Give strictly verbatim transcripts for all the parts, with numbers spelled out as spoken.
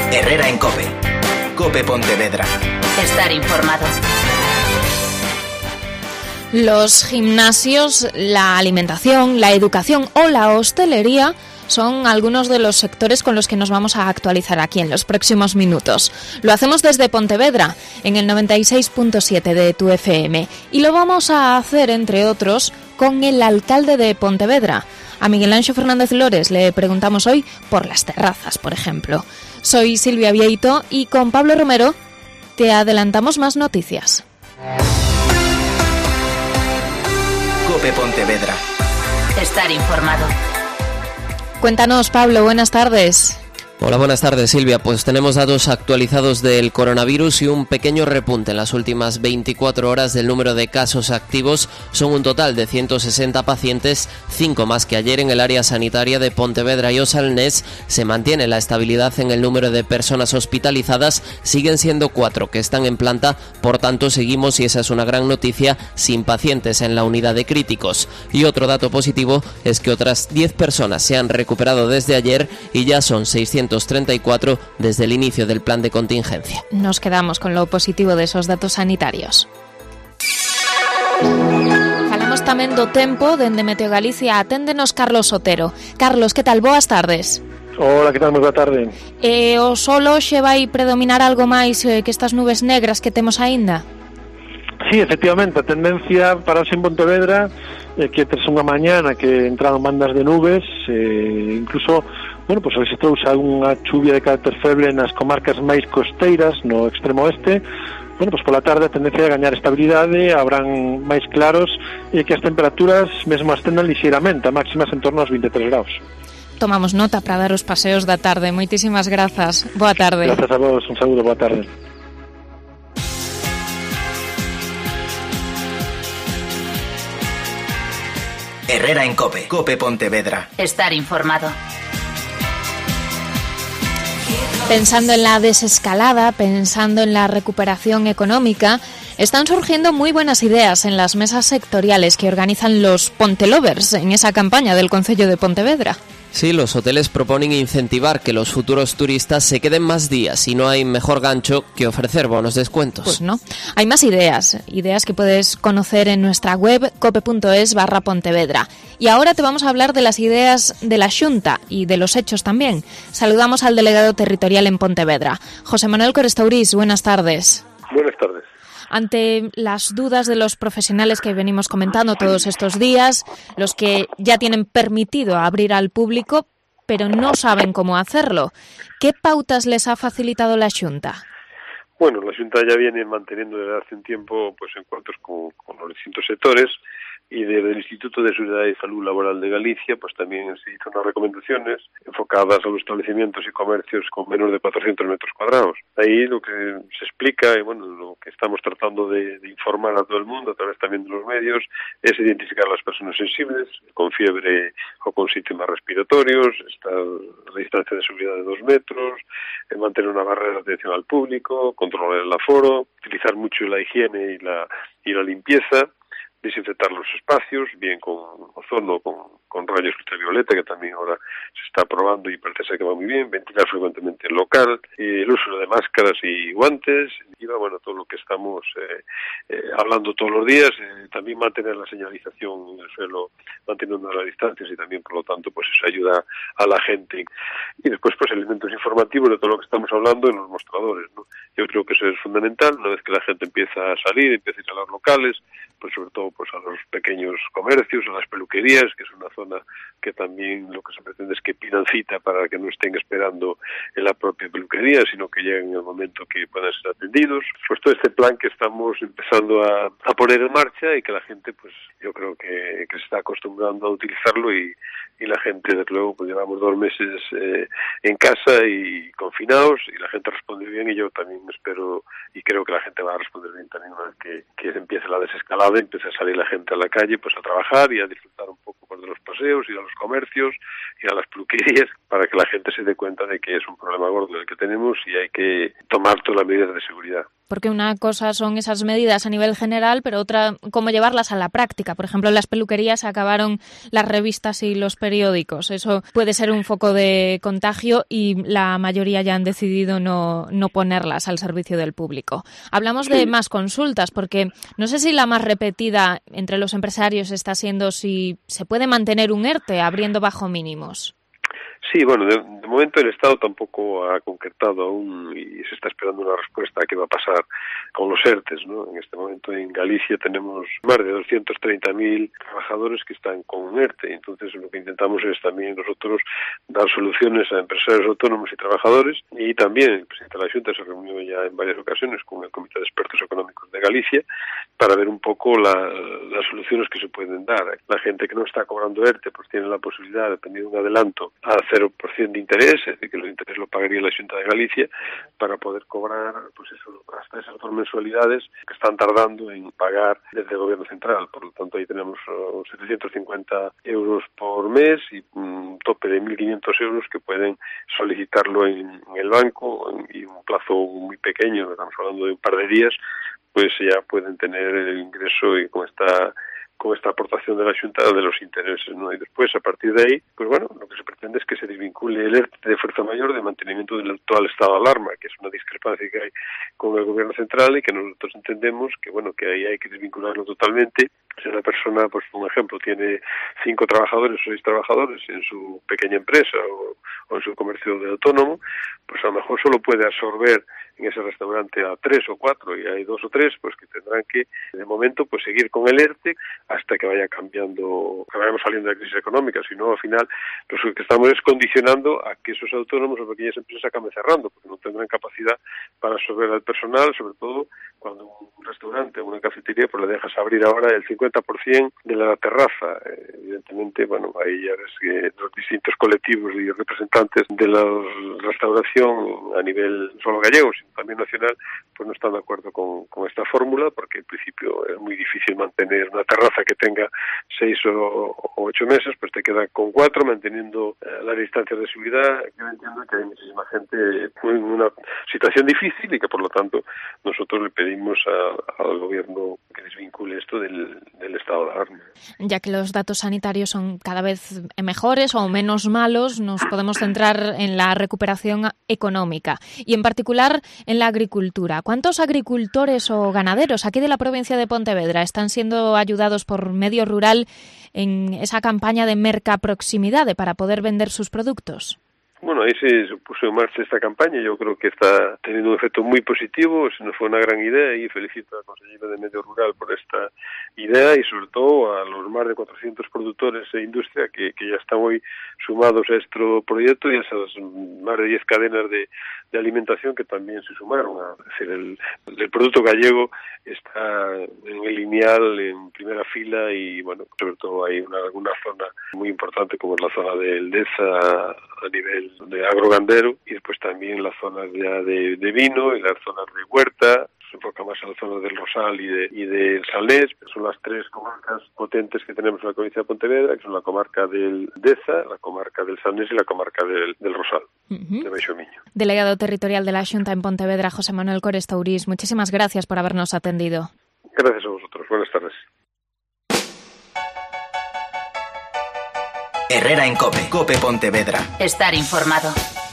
Herrera en COPE. COPE Pontevedra. Estar informado. Los gimnasios, la alimentación, la educación o la hostelería son algunos de los sectores con los que nos vamos a actualizar aquí en los próximos minutos. Lo hacemos desde Pontevedra, en el noventa y seis punto siete de tu F M. Y lo vamos a hacer, entre otros, con el alcalde de Pontevedra. A Miguel Anxo Fernández Lores le preguntamos hoy por las terrazas, por ejemplo. Soy Silvia Vieito y con Pablo Romero te adelantamos más noticias. COPE Pontevedra. Estar informado. Cuéntanos, Pablo, buenas tardes. Hola, buenas tardes, Silvia. Pues tenemos datos actualizados del coronavirus y un pequeño repunte en las últimas veinticuatro horas del número de casos activos. Son un total de ciento sesenta pacientes, cinco más que ayer en el área sanitaria de Pontevedra y Osalnés. Se mantiene la estabilidad en el número de personas hospitalizadas. Siguen siendo cuatro que están en planta, por tanto seguimos, y esa es una gran noticia, sin pacientes en la unidad de críticos. Y otro dato positivo es que otras diez personas se han recuperado desde ayer y ya son seiscientos treinta y cuatro desde el inicio del plan de contingencia. Nos quedamos con lo positivo de esos datos sanitarios. Falamos tamén do tempo, dende Meteo Galicia aténdenos Carlos Otero. Carlos, que tal? Boas tardes. Hola, que tal? Moi boa tarde. E o sol hoxe vai predominar algo máis eh, que estas nubes negras que temos aínda? Sí, efectivamente, a tendencia para hoxe en Pontevedra é que tras unha mañana que entraron bandas de nubes, eh, incluso, bueno, pues registrouse algunha chuvia de carácter feble nas comarcas máis costeiras, no extremo oeste. Bueno, pues pola tarde a tendencia é gañar estabilidade, habrán máis claros e que as temperaturas mesmo ascendan lixeiramente, a máximas en torno aos vinte e tres graus. Tomamos nota para dar os paseos da tarde. Moitísimas grazas. Boa tarde. Grazas a vos, un saúdo, boa tarde. Herrera en COPE. COPE Pontevedra. Estar informado. Pensando en la desescalada, pensando en la recuperación económica, están surgiendo muy buenas ideas en las mesas sectoriales que organizan los Pontelovers en esa campaña del Concello de Pontevedra. Sí, los hoteles proponen incentivar que los futuros turistas se queden más días y no hay mejor gancho que ofrecer bonos descuentos. Pues no, hay más ideas, ideas que puedes conocer en nuestra web cope.es barra Pontevedra. Y ahora te vamos a hablar de las ideas de la Xunta y de los hechos también. Saludamos al delegado territorial en Pontevedra, José Manuel Corestaurís. Buenas tardes. Buenas tardes. Ante las dudas de los profesionales que venimos comentando todos estos días, los que ya tienen permitido abrir al público, pero no saben cómo hacerlo, ¿qué pautas les ha facilitado la Xunta? Bueno, la Xunta ya viene manteniendo desde hace un tiempo pues encuentros con, con los distintos sectores, y desde el Instituto de Seguridad y Salud Laboral de Galicia pues también se hizo unas recomendaciones enfocadas a los establecimientos y comercios con menos de cuatrocientos metros cuadrados. Ahí lo que se explica, y bueno, lo que estamos tratando de, de informar a todo el mundo a través también de los medios, es identificar a las personas sensibles con fiebre o con síntomas respiratorios, estar a la distancia de seguridad de dos metros, mantener una barrera de atención al público, controlar el aforo, utilizar mucho la higiene y la, y la limpieza, desinfectar los espacios, bien con ozono, con, con rayos ultravioleta, que también ahora se está probando y parece ser que va muy bien, ventilar frecuentemente el local, eh, el uso de máscaras y guantes, y bueno, todo lo que estamos eh, eh, hablando todos los días, eh, también mantener la señalización en el suelo, manteniendo las distancias, y también, por lo tanto, pues eso ayuda a la gente. Y después, pues elementos informativos de todo lo que estamos hablando en los mostradores, ¿no? Yo creo que eso es fundamental, una vez que la gente empieza a salir, empieza a ir a los locales, pues sobre todo pues a los pequeños comercios, a las peluquerías, que es una zona que también lo que se pretende es que pidan cita para que no estén esperando en la propia peluquería, sino que lleguen en el momento que puedan ser atendidos. Pues todo este plan que estamos empezando a, a poner en marcha, y que la gente, pues yo creo que, que se está acostumbrando a utilizarlo, y, y la gente, desde luego, pues llevamos dos meses eh, en casa y confinados, y la gente responde bien, y yo también espero y creo que la gente va a responder bien también una vez que, que empiece la desescalada, empiece a salir la gente a la calle pues a trabajar y a disfrutar un poco pues, de los paseos, ir a los comercios, ir a las peluquerías, para que la gente se dé cuenta de que es un problema gordo el que tenemos y hay que tomar todas las medidas de seguridad. porque una cosa son esas medidas a nivel general, pero otra cómo llevarlas a la práctica. Por ejemplo, en las peluquerías acabaron las revistas y los periódicos. Eso puede ser un foco de contagio y la mayoría ya han decidido no, no ponerlas al servicio del público. Hablamos de más consultas, porque no sé si la más repetida entre los empresarios está siendo si se puede mantener un ERTE abriendo bajo mínimos. Sí, bueno, de, de momento el Estado tampoco ha concretado aún y se está esperando una respuesta a qué va a pasar con los ERTES, ¿no? En este momento en Galicia tenemos más de doscientos treinta mil trabajadores que están con un ERTE, entonces lo que intentamos es también nosotros dar soluciones a empresarios autónomos y trabajadores, y también el presidente de la Xunta se reunió ya en varias ocasiones con el Comité de Expertos Económicos de Galicia para ver un poco la, las soluciones que se pueden dar. La gente que no está cobrando ERTE pues tiene la posibilidad de pedir un adelanto a cero por ciento de interés, es decir, que el interés lo pagaría la Xunta de Galicia para poder cobrar pues eso, hasta esas dos mensualidades que están tardando en pagar desde el Gobierno Central. Por lo tanto, ahí tenemos uh, setecientos cincuenta euros por mes y un tope de mil quinientos euros que pueden solicitarlo en, en el banco en, y un plazo muy pequeño, estamos hablando de un par de días, pues ya pueden tener el ingreso y con esta con esta aportación de la Xunta de los intereses, ¿no? Y después, a partir de ahí, pues bueno, lo que se pretende es que se desvincule el ERTE de fuerza mayor de mantenimiento del actual estado de alarma, que es una discrepancia que hay con el Gobierno Central y que nosotros entendemos que, bueno, que ahí hay que desvincularlo totalmente. Si una persona, pues por ejemplo, tiene cinco trabajadores o seis trabajadores en su pequeña empresa o, o en su comercio de autónomo, pues a lo mejor solo puede absorber en ese restaurante a tres o cuatro y hay dos o tres, pues que tendrán que, de momento, pues seguir con el ERTE hasta que vaya cambiando, que vayamos saliendo de la crisis económica. Si no, al final, pues lo que estamos es condicionando a que esos autónomos o pequeñas empresas acaben cerrando, porque no tendrán capacidad para absorber al personal, sobre todo cuando un restaurante o una cafetería pues le dejas abrir ahora el cincuenta por ciento de la terraza. Eh, evidentemente, bueno, ahí ya ves que los distintos colectivos y representantes de la restauración a nivel no solo gallego, sino también nacional, pues no están de acuerdo con, con esta fórmula, porque en principio es muy difícil mantener una terraza que tenga seis o, o ocho meses, pues te queda con cuatro, manteniendo eh, las distancias de seguridad. Yo entiendo que hay muchísima gente en una situación difícil y que por lo tanto nosotros le pedimos a, al gobierno que desvincule esto del, del estado de alarma. Ya que los datos sanitarios son cada vez mejores o menos malos, nos podemos centrar en la recuperación económica y en particular en la agricultura. ¿Cuántos agricultores o ganaderos aquí de la provincia de Pontevedra están siendo ayudados por Medio Rural en esa campaña de mercaproximidade para poder vender sus productos? Bueno, ahí se puso en marcha esta campaña. Yo creo que está teniendo un efecto muy positivo. Nos fue una gran idea y felicito al consejero de Medio Rural por esta idea y sobre todo a los más de cuatrocientos productores e industria que, que ya están hoy sumados a este proyecto y a esas más de diez cadenas de, de alimentación que también se sumaron. A, es decir, el, el producto gallego está en el lineal en primera fila y, bueno, sobre todo hay una, una zona muy importante como es la zona del Deza a nivel de agrogandero y después también las zonas ya de, de vino y las zonas de huerta, se enfoca más en las zonas del Rosal y de, y de Salnés, que son las tres comarcas potentes que tenemos en la provincia de Pontevedra, que son la comarca del Deza, la comarca del Salnés y la comarca del, del Rosal, uh-huh. de Baixo Miño. Delegado territorial de la Xunta en Pontevedra, José Manuel Cores Tourís, muchísimas gracias por habernos atendido. Gracias a vosotros, buenas tardes. Herrera en COPE, COPE Pontevedra. Estar informado.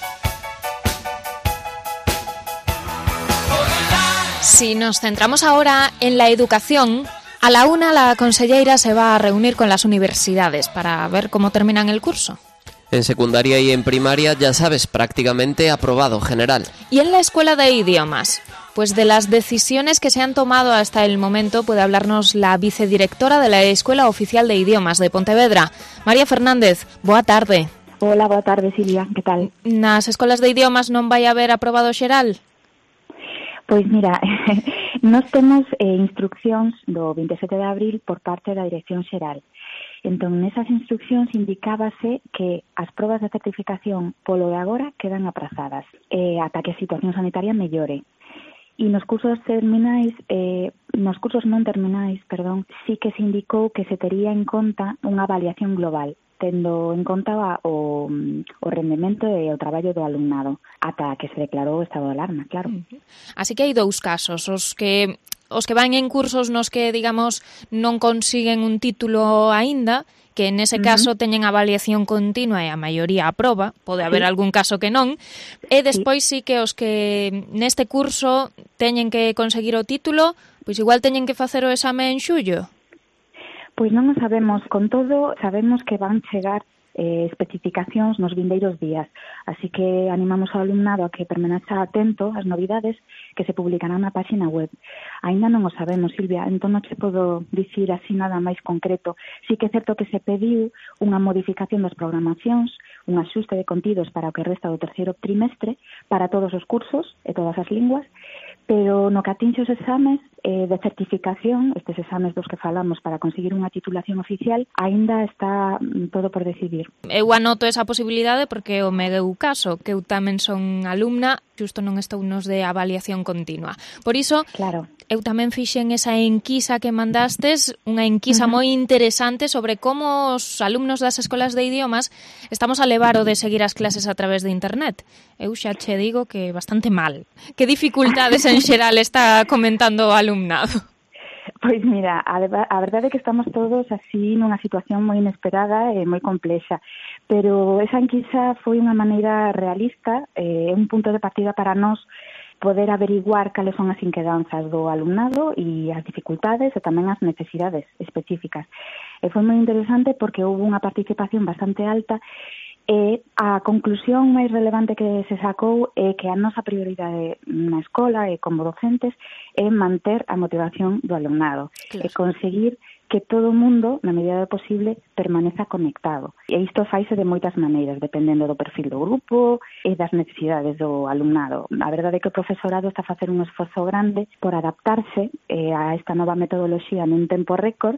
Si nos centramos ahora en la educación, a la una la conselleira se va a reunir con las universidades para ver cómo terminan el curso. En secundaria y en primaria, ya sabes, prácticamente aprobado general. ¿Y en la escuela de idiomas? Pues de las decisiones que se han tomado hasta el momento puede hablarnos la vicedirectora de la Escuela Oficial de Idiomas de Pontevedra, María Fernández. Boa tarde. Hola, boa tarde, Silvia. Que tal? Nas escolas de idiomas non vai haber aprobado xeral? Pois mira, nós temos eh, instruccións do veintisiete de abril por parte da Dirección Xeral. Entón, nesas instruccións indicábase que as probas de certificación polo de agora quedan aprazadas eh, ata que a situación sanitaria mellore. E nos cursos terminais, eh, nos cursos non terminais, perdón, sí que se indicou que se tería en conta unha avaliación global tendo en conta o, o rendemento e o traballo do alumnado ata que se declarou o estado de alarma, claro. Así que hai dous casos, os que os que van en cursos nos que, digamos, non consiguen un título aínda, que nese caso uh-huh. teñen avaliación continua e a maioría aproba, pode haber sí. algún caso que non, e despois sí. sí que os que neste curso teñen que conseguir o título, pois igual teñen que facer o exame en xullo. Pois non o sabemos, con todo sabemos que van chegar eh, especificacións nos vindeiros días, así que animamos ao alumnado a que permaneça atento ás novidades que se publicarán na páxina web. Aínda non o sabemos, Silvia, entón non te podo dicir así nada máis concreto. Sí que é certo que se pediu unha modificación das programacións, un axuste de contidos para o que resta do terceiro trimestre para todos os cursos e todas as linguas, pero no que atinxe os exames eh, de certificación, estes exames dos que falamos para conseguir unha titulación oficial, aínda está mm, todo por decidir. Eu anoto esa posibilidade porque o meu caso, que eu tamén son alumna, xusto non estou nos de avaliación continua. Por iso, claro. eu tamén fixen esa enquisa que mandastes, unha enquisa uh-huh. moi interesante sobre como os alumnos das escolas de idiomas estamos a levar o de seguir as clases a través de internet. Eu xa che digo que bastante mal. Que dificultades en xeral está comentando o alumnado? Pois mira, a, a verdade é que estamos todos así nunha situación moi inesperada e moi complexa, pero esa enquisa foi unha maneira realista, é eh, un punto de partida para nós poder averiguar cales son as inquedanzas do alumnado e as dificultades e tamén as necesidades específicas. E foi moi interesante porque houve unha participación bastante alta e a conclusión máis relevante que se sacou é que a nosa prioridade na escola e como docentes é manter a motivación do alumnado, claro. E conseguir que todo o mundo, na medida do posible, permaneza conectado. E isto faise de moitas maneiras, dependendo do perfil do grupo e das necesidades do alumnado. A verdade é que o profesorado está a facer un esforzo grande por adaptarse eh, a esta nova metodoloxía nun tempo récord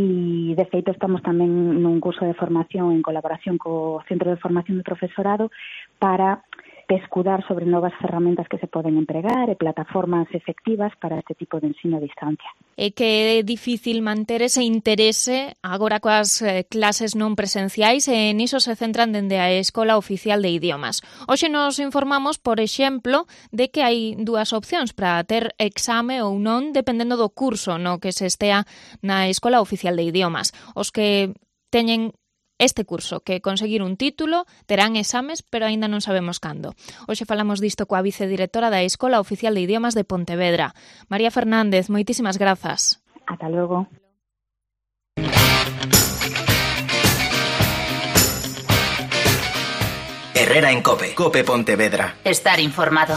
e, de feito, estamos tamén nun curso de formación en colaboración co Centro de Formación do Profesorado para escudar sobre novas ferramentas que se poden empregar e plataformas efectivas para este tipo de ensino a distancia. É que é difícil manter ese interese agora coas eh, clases non presenciais e niso se centran dende a Escola Oficial de Idiomas. Hoxe nos informamos, por exemplo, de que hai dúas opcións para ter exame ou non dependendo do curso no que se estea na Escola Oficial de Idiomas. Os que teñen este curso, que conseguir un título, terán exames, pero aínda non sabemos cando. Hoxe falamos disto coa vicedirectora da Escola Oficial de Idiomas de Pontevedra. María Fernández, moitísimas grazas. Ata logo. Herrera en COPE, COPE Pontevedra. Estar informado.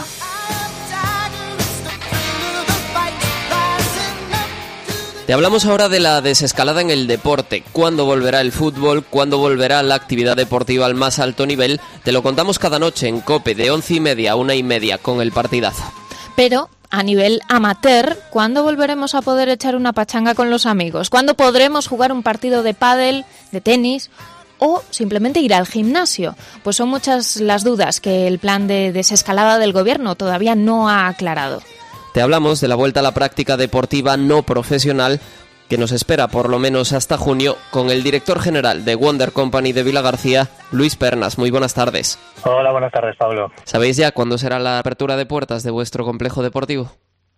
Te hablamos ahora de la desescalada en el deporte. ¿Cuándo volverá el fútbol? ¿Cuándo volverá la actividad deportiva al más alto nivel? Te lo contamos cada noche en COPE de once y media a una y media con el partidazo. Pero a nivel amateur, ¿cuándo volveremos a poder echar una pachanga con los amigos? ¿Cuándo podremos jugar un partido de pádel, de tenis o simplemente ir al gimnasio? Pues son muchas las dudas que el plan de desescalada del gobierno todavía no ha aclarado. Te hablamos de la vuelta a la práctica deportiva no profesional que nos espera por lo menos hasta junio con el director general de Wonder Company de Vilagarcía, Luis Pernas. Muy buenas tardes. Hola, buenas tardes, Pablo. ¿Sabéis ya cuándo será la apertura de puertas de vuestro complejo deportivo?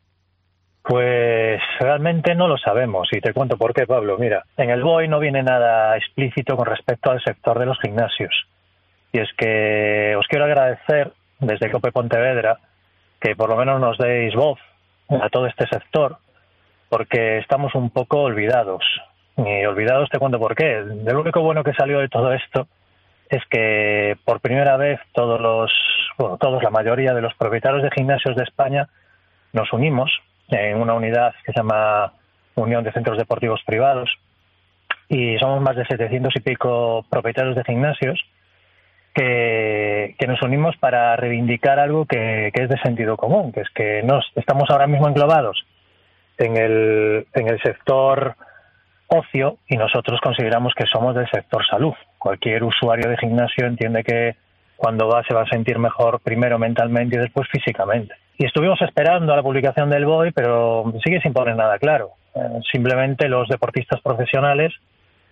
Pues realmente no lo sabemos y te cuento por qué, Pablo. Mira, en el B O E no viene nada explícito con respecto al sector de los gimnasios. Y es que os quiero agradecer desde COPE Pontevedra que por lo menos nos deis voz a todo este sector, porque estamos un poco olvidados. Y olvidados te cuento por qué. Lo único bueno que salió de todo esto es que por primera vez todos los, bueno, todos, la mayoría de los propietarios de gimnasios de España nos unimos en una unidad que se llama Unión de Centros Deportivos Privados y somos más de setecientos y pico propietarios de gimnasios que, que nos unimos para reivindicar algo que, que es de sentido común, que es que nos estamos ahora mismo englobados en el, en el sector ocio y nosotros consideramos que somos del sector salud. Cualquier usuario de gimnasio entiende que cuando va se va a sentir mejor primero mentalmente y después físicamente. Y estuvimos esperando a la publicación del B O E, pero sigue sin poner nada claro. Eh, simplemente los deportistas profesionales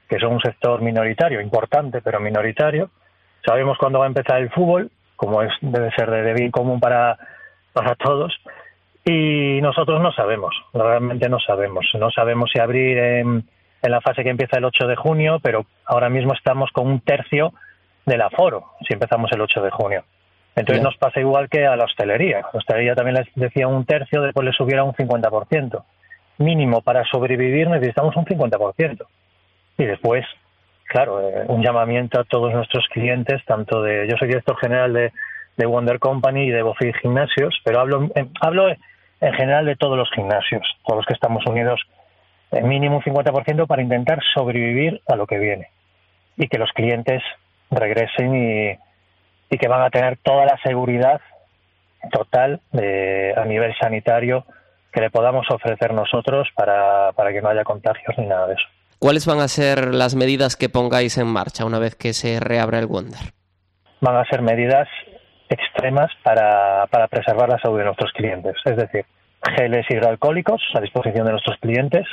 que son un sector minoritario, importante, pero minoritario. Sabemos cuándo va a empezar el fútbol, como es debe ser de, de bien común para, para todos, y nosotros no sabemos, realmente no sabemos. No sabemos si abrir en, en la fase que empieza el ocho de junio, pero ahora mismo estamos con un tercio del aforo, si empezamos el ocho de junio. Entonces Bien. Nos pasa igual que a la hostelería. La hostelería también les decía un tercio, después les subiera un cincuenta por ciento. Mínimo para sobrevivir necesitamos un cincuenta por ciento. Y después, claro, eh, un llamamiento a todos nuestros clientes, tanto de... Yo soy director general de, de Wonder Company y de Bofit Gimnasios, pero hablo, eh, hablo en general de todos los gimnasios, todos los que estamos unidos, eh, mínimo un cincuenta por ciento para intentar sobrevivir a lo que viene. Y que los clientes regresen y... y que van a tener toda la seguridad total de, a nivel sanitario que le podamos ofrecer nosotros para, para que no haya contagios ni nada de eso. ¿Cuáles van a ser las medidas que pongáis en marcha una vez que se reabra el Wonder? Van a ser medidas extremas para, para preservar la salud de nuestros clientes, es decir, geles hidroalcohólicos a disposición de nuestros clientes,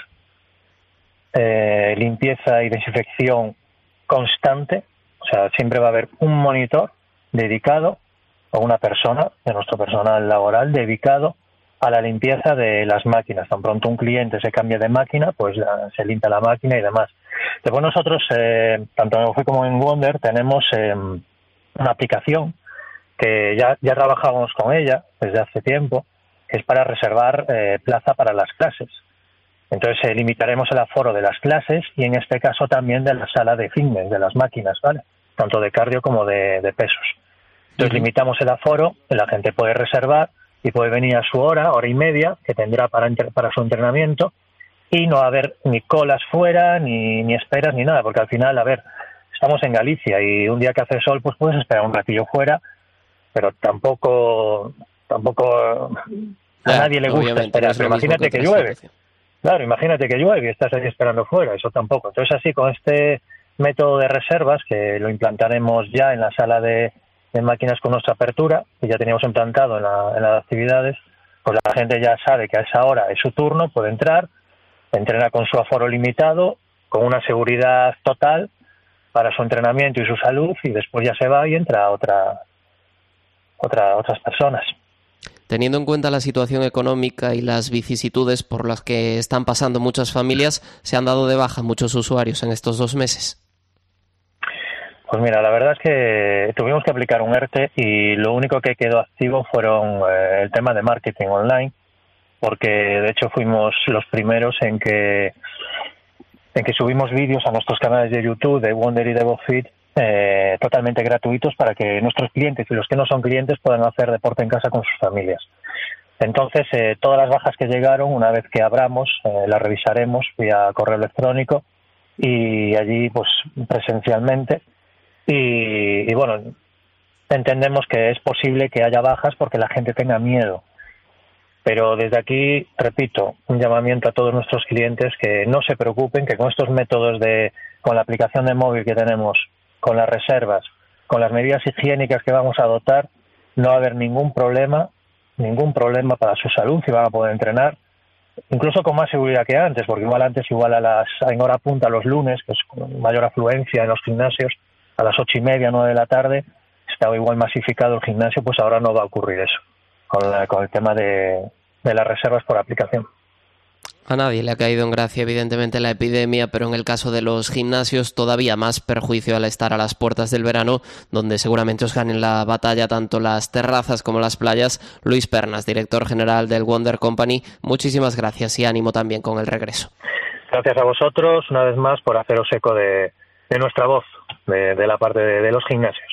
eh, limpieza y desinfección constante, o sea, siempre va a haber un monitor dedicado a una persona de nuestro personal laboral dedicado a la limpieza de las máquinas. Tan pronto un cliente se cambia de máquina, pues la, se limpia la máquina y demás. Después nosotros, eh, tanto en Bofit como en Wonder, tenemos eh, una aplicación que ya, ya trabajamos con ella desde hace tiempo, que es para reservar eh, plaza para las clases. Entonces eh, limitaremos el aforo de las clases y en este caso también de la sala de fitness, de las máquinas, ¿vale? Tanto de cardio como de, de pesos. Entonces uh-huh. limitamos el aforo, la gente puede reservar y puede venir a su hora, hora y media, que tendrá para, para su entrenamiento, y no va a haber ni colas fuera, ni, ni esperas, ni nada, porque al final, a ver, estamos en Galicia y un día que hace sol, pues puedes esperar un ratillo fuera, pero tampoco, tampoco a nadie le gusta esperar. Pero imagínate que llueve. Claro, imagínate que llueve y estás ahí esperando fuera, eso tampoco. Entonces así, con este método de reservas, que lo implantaremos ya en la sala de, de máquinas con nuestra apertura, que ya teníamos implantado en, la, en las actividades, pues la gente ya sabe que a esa hora es su turno, puede entrar, entrena con su aforo limitado, con una seguridad total para su entrenamiento y su salud, y después ya se va y entra otra, otra, otras personas. Teniendo en cuenta la situación económica y las vicisitudes por las que están pasando muchas familias, ¿se han dado de baja muchos usuarios en estos dos meses? Pues mira, la verdad es que tuvimos que aplicar un ERTE y lo único que quedó activo fueron eh, el tema de marketing online, porque de hecho fuimos los primeros en que en que subimos vídeos a nuestros canales de YouTube de Wonder y de Bofit eh, totalmente gratuitos para que nuestros clientes y los que no son clientes puedan hacer deporte en casa con sus familias. Entonces, eh, todas las bajas que llegaron, una vez que abramos, eh, las revisaremos vía correo electrónico y allí, pues, presencialmente. Y, y bueno, entendemos que es posible que haya bajas porque la gente tenga miedo. Pero desde aquí, repito, un llamamiento a todos nuestros clientes que no se preocupen, que con estos métodos de, con la aplicación de móvil que tenemos, con las reservas, con las medidas higiénicas que vamos a adoptar, no va a haber ningún problema, ningún problema para su salud y van a poder entrenar, incluso con más seguridad que antes, porque igual antes, igual a las, en hora punta los lunes, que es con mayor afluencia en los gimnasios, a las ocho y media, nueve de la tarde, estaba igual masificado el gimnasio, pues ahora no va a ocurrir eso, con, la, con el tema de, de las reservas por aplicación. A nadie le ha caído en gracia, evidentemente, la epidemia, pero en el caso de los gimnasios todavía más perjuicio al estar a las puertas del verano, donde seguramente os ganen la batalla tanto las terrazas como las playas. Luis Pernas, director general del Wonder Company, muchísimas gracias y ánimo también con el regreso. Gracias a vosotros, una vez más, por haceros eco de, de nuestra voz, de, de la parte de, de los gimnasios.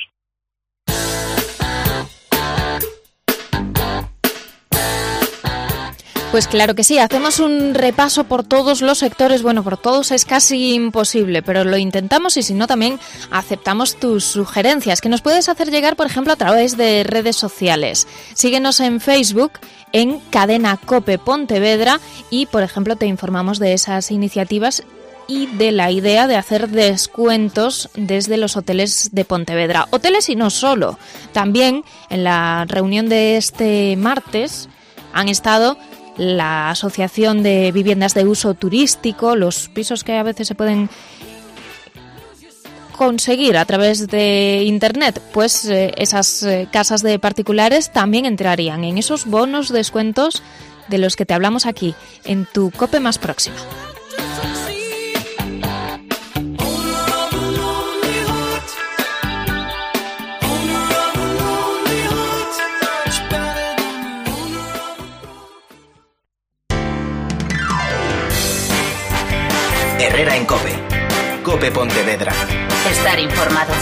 Pues claro que sí, hacemos un repaso por todos los sectores, bueno, por todos es casi imposible, pero lo intentamos y si no también aceptamos tus sugerencias, que nos puedes hacer llegar, por ejemplo, a través de redes sociales. Síguenos en Facebook, en Cadena Cope Pontevedra y, por ejemplo, te informamos de esas iniciativas y de la idea de hacer descuentos desde los hoteles de Pontevedra. Hoteles y no solo, también en la reunión de este martes han estado la Asociación de Viviendas de Uso Turístico, los pisos que a veces se pueden conseguir a través de Internet, pues eh, esas eh, casas de particulares también entrarían en esos bonos descuentos de los que te hablamos aquí, en tu COPE más próxima. Herrera en COPE. COPE Pontevedra. Estar informado.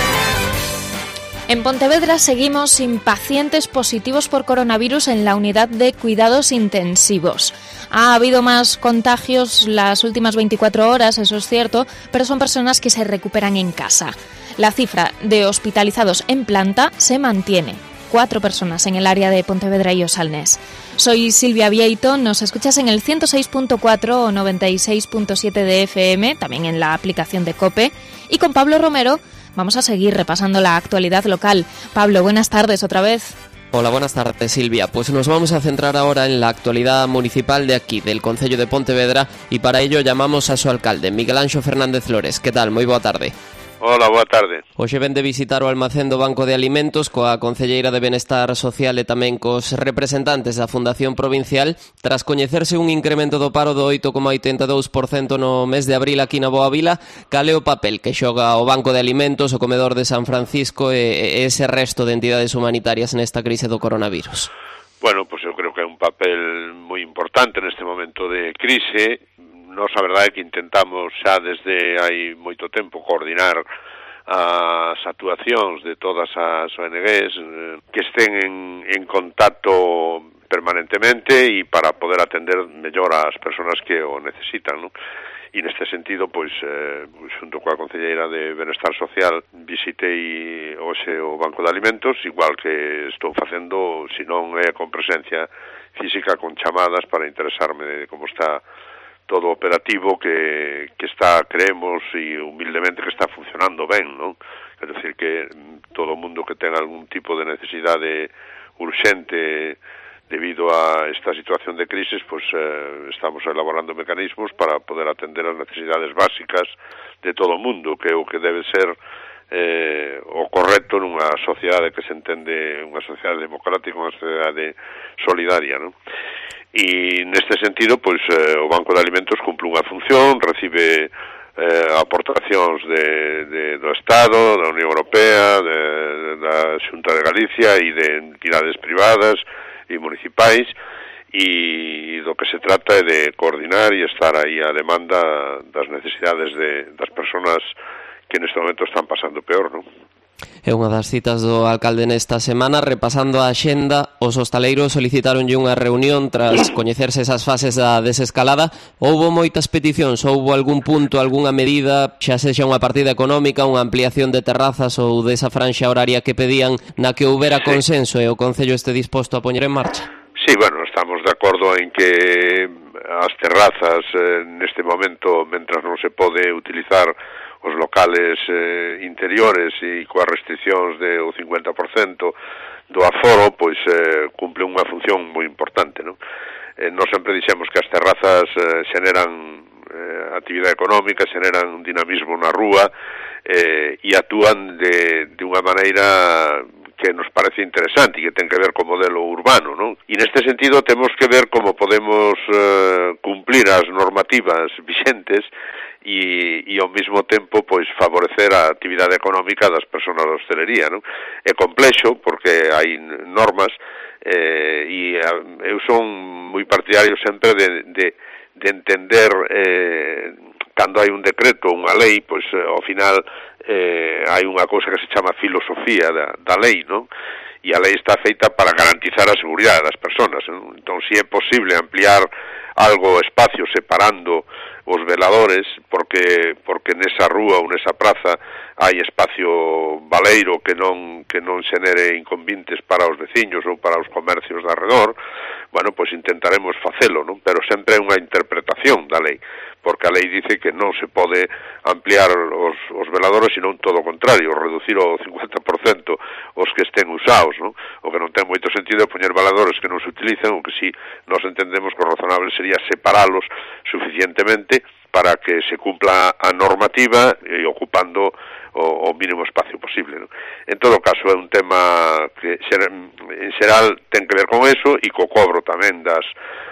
En Pontevedra seguimos sin pacientes positivos por coronavirus en la unidad de cuidados intensivos. Ha habido más contagios las últimas veinticuatro horas, eso es cierto, pero son personas que se recuperan en casa. La cifra de hospitalizados en planta se mantiene. Cuatro personas en el área de Pontevedra y Osalnés. Soy Silvia Vieito, nos escuchas en el ciento seis punto cuatro o noventa y seis punto siete de F M, también en la aplicación de COPE, y con Pablo Romero vamos a seguir repasando la actualidad local. Pablo, buenas tardes otra vez. Hola, buenas tardes, Silvia. Pues nos vamos a centrar ahora en la actualidad municipal de aquí, del Concello de Pontevedra, y para ello llamamos a su alcalde, Miguel Anxo Fernández Flores. Que tal? Moi boa tarde. Hola, boa tarde. Hoxe ven de visitar o almacén do Banco de Alimentos coa Concelleira de Benestar Social e tamén cos representantes da Fundación Provincial tras coñecerse un incremento do paro do oito coma oitenta e dous por cento no mes de abril aquí na Boa Vila. Cal é o papel que xoga o Banco de Alimentos, o Comedor de San Francisco e ese resto de entidades humanitarias nesta crise do coronavirus? Bueno, pues eu creo que é un papel moi importante neste momento de crise. Nos, a verdade é que intentamos xa desde hai moito tempo coordinar as actuacións de todas as O N Ges eh, que estén en, en contacto permanentemente e para poder atender mellor ás persoas que o necesitan, non? E neste sentido, pois, eh, xunto coa Concelleira de Benestar Social, visitei hoxe o Banco de Alimentos, igual que estou facendo, se non é con presencia física, con chamadas para interesarme de como está todo operativo que, que está, creemos, e humildemente que está funcionando ben, non? É dicir, que todo o mundo que ten algún tipo de necesidade urxente debido a esta situación de crisis, pues eh, estamos elaborando mecanismos para poder atender as necesidades básicas de todo o mundo, que é o que debe ser eh, o correcto nunha sociedade que se entende unha sociedade democrática, unha sociedade solidaria, non? E neste sentido, pois, eh, o Banco de Alimentos cumple unha función, recibe eh, aportacións de, de, do Estado, da Unión Europea, de, de, da Xunta de Galicia e de entidades privadas e municipais, e do que se trata é de coordinar e estar aí a demanda das necesidades de, das persoas que neste momento están pasando peor, non? É unha das citas do alcalde nesta semana. Repasando a axenda, os hostaleiros solicitaronlle unha reunión tras coñecerse esas fases da desescalada. Houbo moitas peticións, houbo algún punto, algunha medida, xa sexa unha partida económica, unha ampliación de terrazas ou desa franxa horaria que pedían, na que houbera consenso e o Concello este disposto a poñer en marcha? Sí, bueno, estamos de acordo en que as terrazas eh, neste momento, mentras non se pode utilizar os locales eh, interiores e coas restriccións de o cincuenta por cento do aforo, pois eh, cumple unha función moi importante, non? Eh, nós sempre dixemos que as terrazas eh, xeneran eh, actividade económica, xeneran dinamismo na rúa eh, e actúan de, de unha maneira que nos parece interesante e que ten que ver co modelo urbano, non? E neste sentido temos que ver como podemos eh, cumplir as normativas vixentes e, e ao mesmo tempo pois favorecer a actividade económica das persoas da hostelería, non? É complexo porque hai normas eh, e eu son moi partidario sempre de, de, de entender eh, cando hai un decreto, unha lei, pois ao final eh, hai unha cousa que se chama filosofía da, da lei, non? E a lei está feita para garantizar a seguridade das persoas, non? Entón, se é posible ampliar algo, espacio, separando os veladores, porque porque nesa rúa ou nesa praza hai espacio baleiro que non que non xenere inconvenientes para os veciños ou para os comercios de arredor, bueno, pois intentaremos facelo, non? Pero sempre é unha interpretación da lei, porque a lei dice que non se pode ampliar os, os veladores, senón todo o contrario, reducir o cincuenta por cento os que estén usados, non? O que non ten moito sentido é poñer veladores que non se utilizan, o que si nós entendemos que o razonable sería separalos suficientemente para que se cumpla a normativa e ocupando o, o mínimo espacio posible, ¿no? En todo caso, é un tema que en xeral ten que ver con eso e co cobro tamén das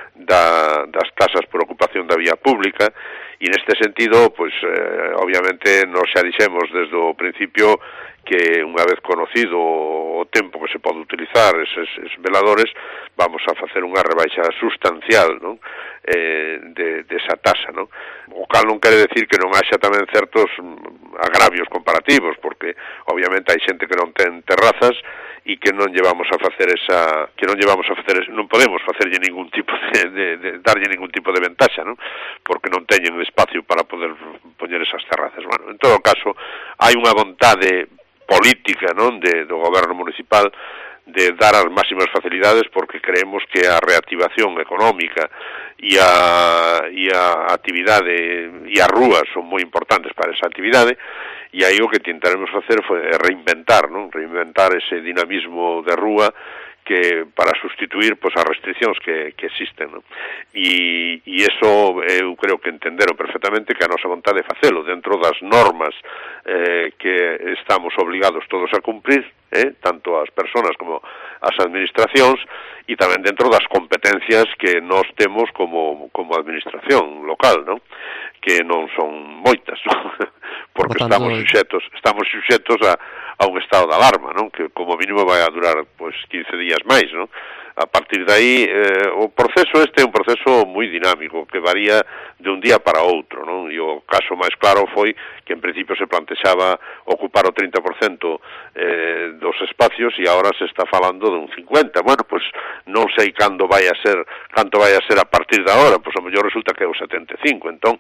da, das tasas por ocupación da vía pública, e neste sentido, pues, eh, obviamente, nos xa dixemos desde o principio que unha vez conocido o tempo que se pode utilizar eses, eses veladores, vamos a facer unha rebaixa sustancial, non? Eh, de, de esa tasa, non? O cal non quere decir que non haxa tamén certos agravios comparativos, porque obviamente hai xente que non ten terrazas e que non llevamos a facer esa, que non llevamos a facer, non podemos facerlle ningún tipo de, de, de darlle ningún tipo de ventaxa, non? Porque non teñen espacio para poder poñer esas terrazas. Bueno, en todo caso, hai unha vontade política, non, de, do goberno municipal de dar as máximas facilidades, porque creemos que a reactivación económica e a, e a actividade e as rúas son moi importantes para esa actividade, e aí o que tentaremos facer foi reinventar, non? Reinventar ese dinamismo de rúa que para sustituir pois as restriccións que, que existen, non? E, e eso eu creo que entenderon perfectamente que a nosa vontade é facelo dentro das normas eh, que estamos obligados todos a cumprir, eh, tanto as persoas como as administracións, e tamén dentro das competencias que nós temos como, como administración local, non? Que non son moitas, non? Porque Botando... estamos suxetos, estamos suxetos a, a un estado de alarma, non? Que como mínimo vai a durar pois quince días máis, non? A partir de aí, eh, o proceso este é un proceso moi dinámico, que varía de un día para outro, non? E o caso máis claro foi que en principio se plantexaba ocupar o trinta por cento eh, dos espacios e agora se está falando de un cincuenta por cento. Bueno, pois non sei cando vai a ser, canto vai a ser a partir de agora, pois a mellor resulta que é o setenta e cinco por cento. Entón,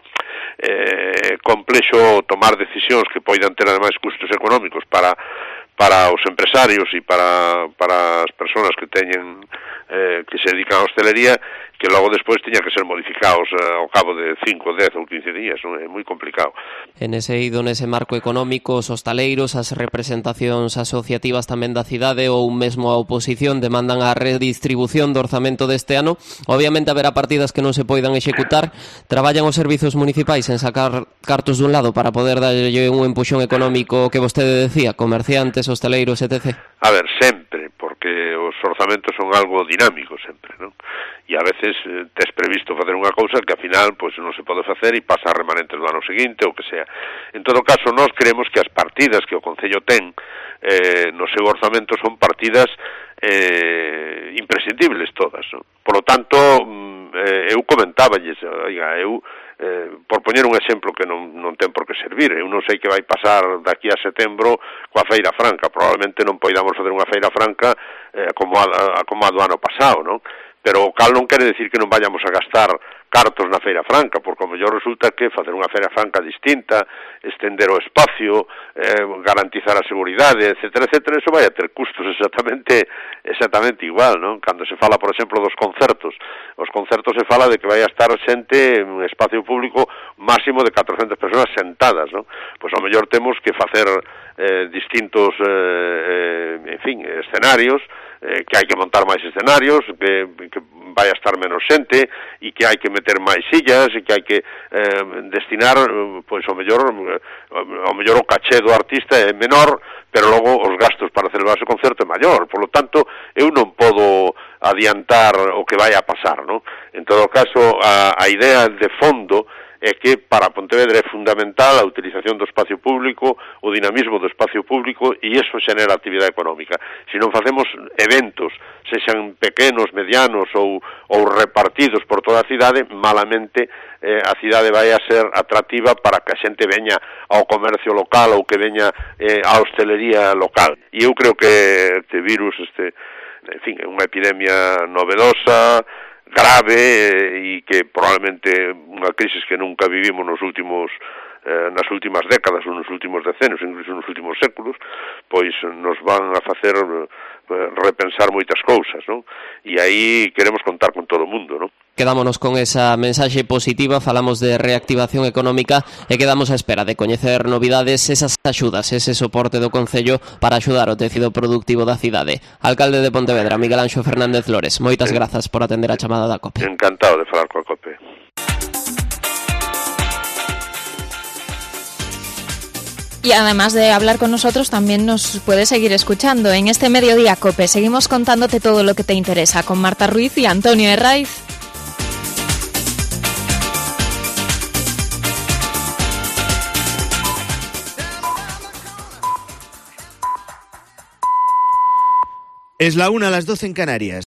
eh, complexo tomar decisións que poidan ter ademais custos económicos para para os empresarios e para, para as persoas que teñen eh, que se dedican á hostelería, que logo despois teña que ser modificados eh, ao cabo de cinco, dez ou quince días, non? É moi complicado. En ese ido, nese marco económico, os hostaleiros, as representacións asociativas tamén da cidade ou mesmo a oposición demandan a redistribución do orzamento deste ano. Obviamente haberá partidas que non se poidan executar. Traballan os servizos municipais en sacar cartos dun lado para poder darlle un empuxón económico que vostede decía, comerciantes, hostaleiros, etcétera. A ver, sempre, porque os orzamentos son algo dinámico sempre, non? E a veces eh, tes previsto facer unha cousa que ao final pois non se pode facer e pasa a remanentes do ano seguinte ou que sea. En todo caso, nós creemos que as partidas que o Concello ten eh, no seu orzamento son partidas eh, imprescindibles todas, non? Por lo tanto, eh, eu comentáballes, oiga, eu Eh, por poñer un exemplo que non, non ten por que servir, eu non sei que vai pasar daqui a setembro coa Feira Franca, probablemente non poidamos fazer unha Feira Franca eh, como, a, a, como a do ano pasado, non? Pero o cal non quere decir que non vayamos a gastar cartos na Feira Franca, porque o mellor resulta que facer unha Feira Franca distinta, estender o espacio, eh, garantizar a seguridade, etcétera, etcétera, eso vai a ter custos exactamente exactamente igual, non? Cando se fala, por exemplo, dos concertos, os concertos se fala de que vai a estar xente en un espacio público máximo de catrocentas persoas sentadas, non? Pois ao mellor temos que facer eh, distintos, eh, en fin, escenarios, eh, que hai que montar máis escenarios, que, que vai a estar menos xente e que hai que meter máis sillas e que hai que eh, destinar, pois ao mellor ao mellor o caché do artista é menor, pero logo os gastos para celebrar ese concerto é maior. Por lo tanto, eu non podo adiantar o que vai a pasar, non? En todo caso, a, a idea de fondo é que para Pontevedra é fundamental a utilización do espacio público, o dinamismo do espacio público, e iso xenera actividade económica. Se non facemos eventos, sexan pequenos, medianos ou, ou repartidos por toda a cidade, malamente eh, a cidade vai a ser atractiva para que a xente veña ao comercio local ou que veña eh, á hostelería local. E eu creo que este virus, este, en fin, é unha epidemia novedosa, grave, e que probablemente unha crisis que nunca vivimos nos últimos eh, nas últimas décadas ou nos últimos decenios, incluso nos últimos séculos, pois nos van a facer eh, repensar moitas cousas, non? E aí queremos contar con todo o mundo, non? Quedámonos con esa mensaxe positiva, falamos de reactivación económica e quedamos á espera de coñecer novidades, esas axudas, ese soporte do Concello para axudar o tecido productivo da cidade. Alcalde de Pontevedra, Miguel Anxo Fernández Flores, moitas grazas por atender a chamada da COPE. Encantado de falar coa COPE. Y además de hablar con nosotros, también nos puedes seguir escuchando en este Mediodía COPE. Seguimos contándote todo lo que te interesa con Marta Ruiz y Antonio Herraiz. Es la una a las doce en Canarias.